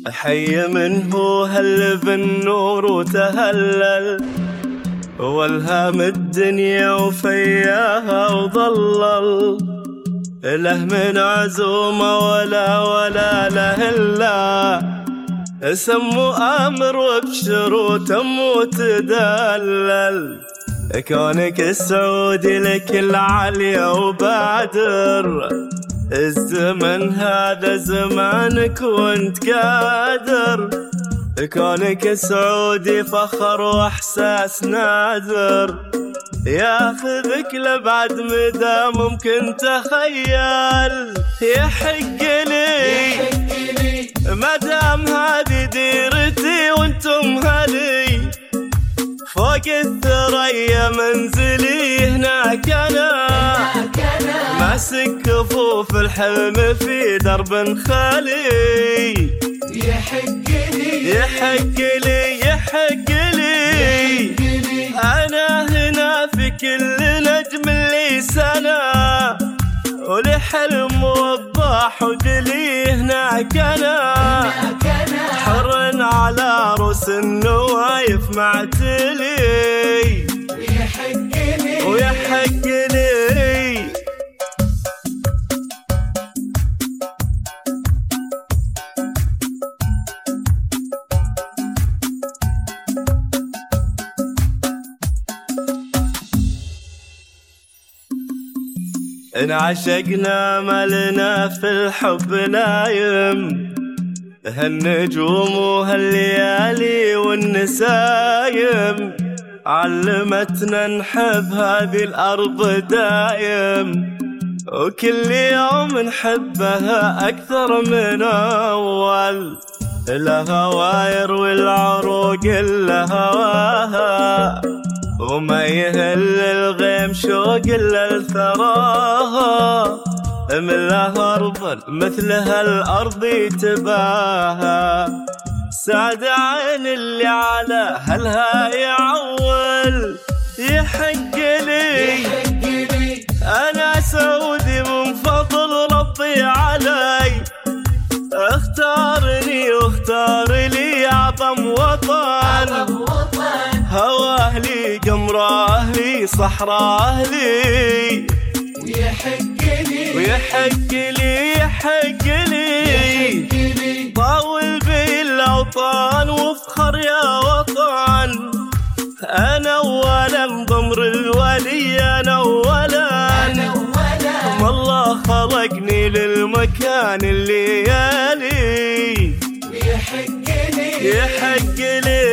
حي منه هل بالنور وتهلل، والهام الدنيا وفياها وضلل، له من عزومة ولا له إلا اسم وآمر وابشر وتم وتدلل. كونك السعودي لك العالية وبادر، الزمن هذا زمانك وانت قادر. كونك السعودي فخر واحساس نادر، ياخذك لبعد مدى ممكن تخيل. يحق لي مدام هذه ديرتي وانتم هلي، فوق الثريا منزلي هناك انا، ماسك كفوف الحلم في درب خالي. يحق لي أنا هنا في كل نجم لي سنة، ولحلم وضاح ودلي هناك أنا، حر على رؤوس النوايف معتلي. ويحق لي إن عشقنا مالنا في الحب نايم، هالنجوم وهالليالي والنسايم علمتنا نحب هذه الأرض دايم، وكل يوم نحبها أكثر من أول. الهواير والعروق الهواها، وما يهل الغيم شوق إلا الثراها، من لها أرض مثلها الأرض تباها. سعد عين اللي على هلها يعول. يحق لي أنا سعودي من فضل ربي علي، اختارني واختار لي أعظم وطن. هوا أهلي قمر أهلي صحراء أهلي. ويحق لي طاول بي الأوطان وافخر يا وطن. أنا أولا ضمر الولي، أنا أولا ما الله خلقني للمكان اللي يالي. يحق لي